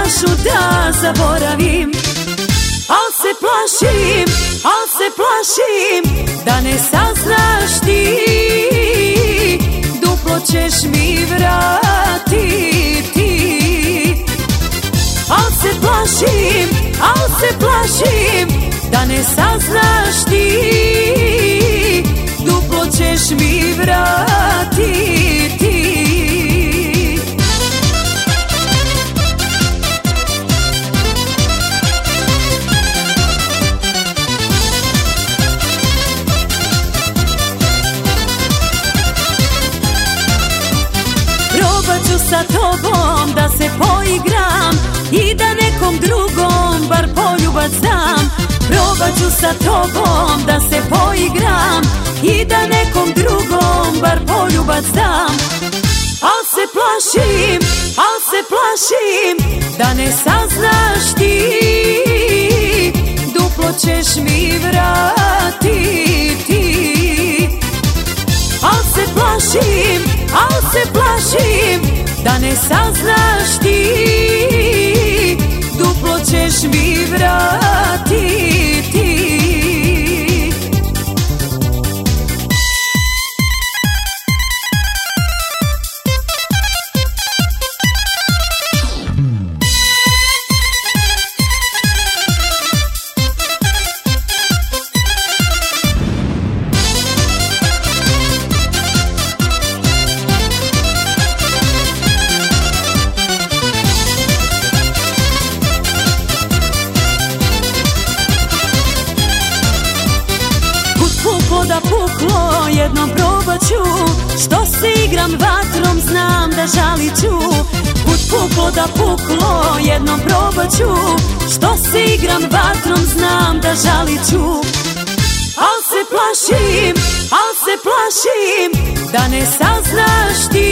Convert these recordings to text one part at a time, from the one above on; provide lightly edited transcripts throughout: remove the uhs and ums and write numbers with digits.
našu da zaboravim. Al se plašim da ne saznaš ti, duplo ćeš mi vratiti. Al se plašim da ne saznaš ti, duplo ćeš mi vratiti. Probat ću sa tobom da se poigram i da nekom drugom bar poljubac dam. Probat ću sa tobom da se poigram i da nekom drugom bar poljubac dam. Al se plašim da ne saznaš ti, duplo ćeš mi vratiti. Al se plašim da ne saznaš ti, duplo ćeš mi vratiti. Da puklo, jednom probat ću, što se igram vatrom, znam da žalit ću. Put puklo da puklo, jednom probat ću, što se igram vatrom, znam da žalit ću. Al se plašim da ne saznaš ti,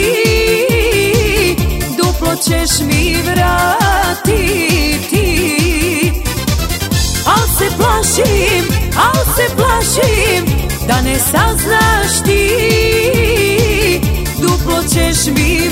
duplo ćeš mi vratiti. Al se plašim da ne saznaš ti, duplo ćeš mi